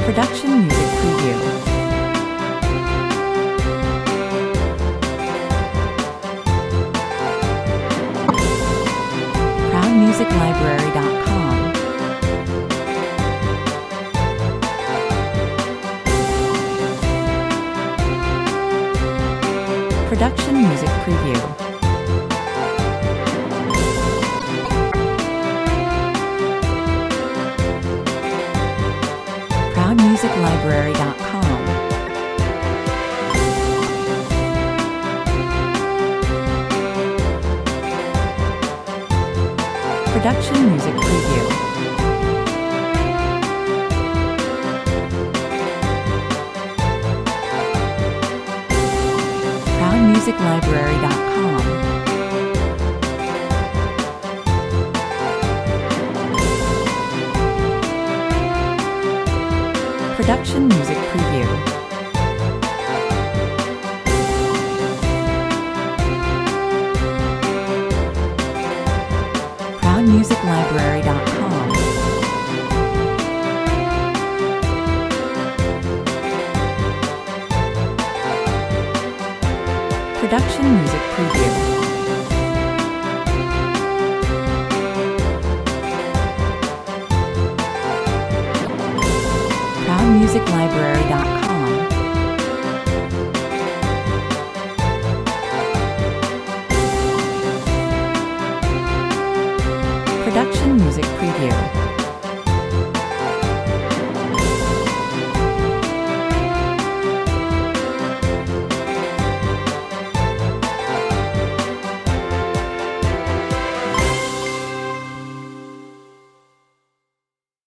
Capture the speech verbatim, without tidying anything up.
Production Music Preview. proud music library dot com. Production Music Preview. proud music library dot com. Production Music Preview. proud music library dot com. Production Music Preview. proud music library dot com. Production Music Preview. proud music library dot com.